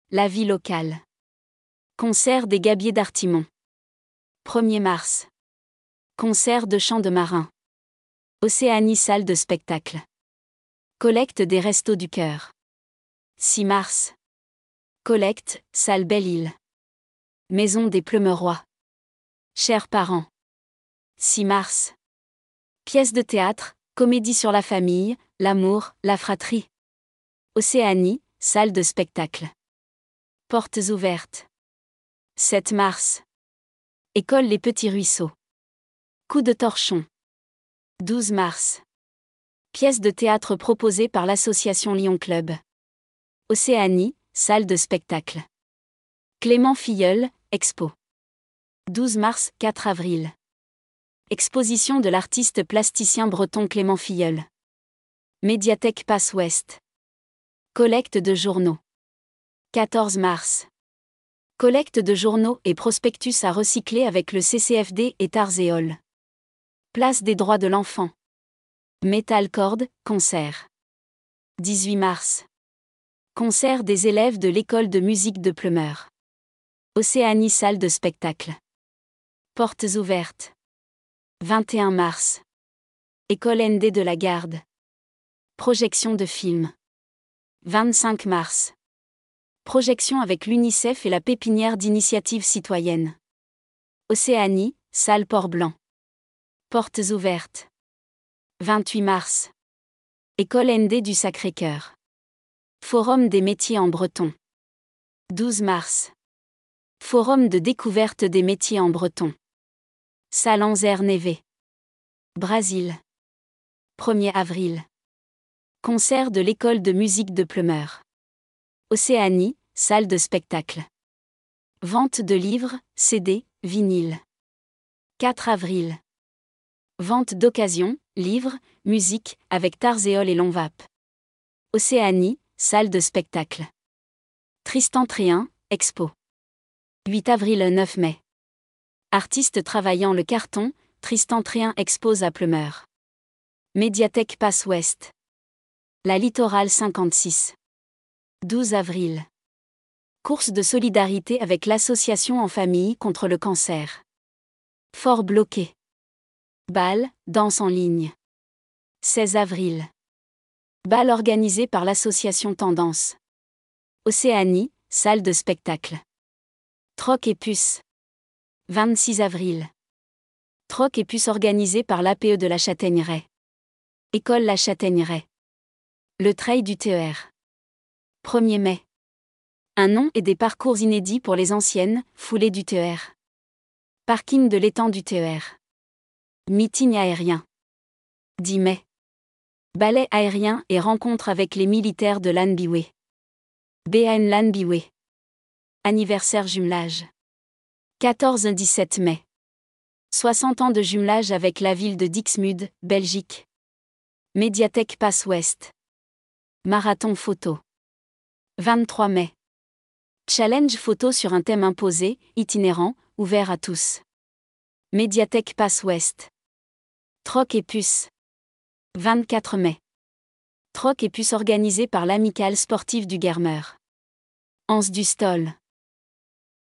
la vie locale. Concert des Gabiers d'Artimon. 1er mars. Concert de chant de marins. Océanie salle de spectacle. Collecte des Restos du Cœur. 6 mars. Collecte, salle Belle-Île. Maison des Pleumerois. Chers parents. 6 mars. Pièce de théâtre, comédie sur la famille, l'amour, la fratrie. Océanie, salle de spectacle. Portes ouvertes. 7 mars. École Les Petits Ruisseaux. Coup de torchon. 12 mars. Pièce de théâtre proposée par l'association Lyon Club. Océanie, salle de spectacle. Clément Filleul, expo. 12 mars, 4 avril. Exposition de l'artiste plasticien breton Clément Filleul. Médiathèque Passe Ouest. Collecte de journaux. 14 mars. Collecte de journaux et prospectus à recycler avec le CCFD et Tarzéol. Place des droits de l'enfant. Metal Cord, concert. 18 mars. Concert des élèves de l'école de musique de Pleumeur. Océanie salle de spectacle. Portes ouvertes. 21 mars. École ND de la Garde. Projection de film. 25 mars. Projection avec l'UNICEF et la pépinière d'initiative citoyenne. Océanie, salle Port-Blanc. Portes ouvertes. 28 mars. École ND du Sacré-Cœur. Forum des métiers en breton. 12 mars. Forum de découverte des métiers en breton. Salle Anzer Névé. Brésil. 1er avril. Concert de l'école de musique de Pleumeur. Océanie, salle de spectacle. Vente de livres, CD, vinyle. 4 avril. Vente d'occasion, livres, musique, avec Tarzéol et Lonvap. Océanie, salle de spectacle. Tristan Tréhin, expo. 8 avril 9 mai. Artiste travaillant le carton, Tristan Tréhin expose à Pleumeur. Médiathèque Passe Ouest. La Littorale 56. 12 avril. Course de solidarité avec l'association En Famille contre le cancer. Fort bloqué. Bal, danse en ligne. 16 avril. Bal organisé par l'association Tendance. Océanie, salle de spectacle. Troc et puce. 26 avril. Troc et puce organisé par l'APE de la Châtaigneraie. École La Châtaigneraie. Le Trail du TER. 1er mai. Un nom et des parcours inédits pour les anciennes, foulées du TER. Parking de l'étang du TER. Meeting aérien. 10 mai. Ballet aérien et rencontre avec les militaires de l'Anbiwe. BAN l'Anbiwe. Anniversaire jumelage. 14-17 mai. 60 ans de jumelage avec la ville de Dixmude, Belgique. Médiathèque Passe Ouest. Marathon photo. 23 mai. Challenge photo sur un thème imposé, itinérant, ouvert à tous. Médiathèque Passe Ouest. Troc et puce. 24 mai. Troc et puce organisé par l'Amicale sportive du Guermeur. Anse du Stoll.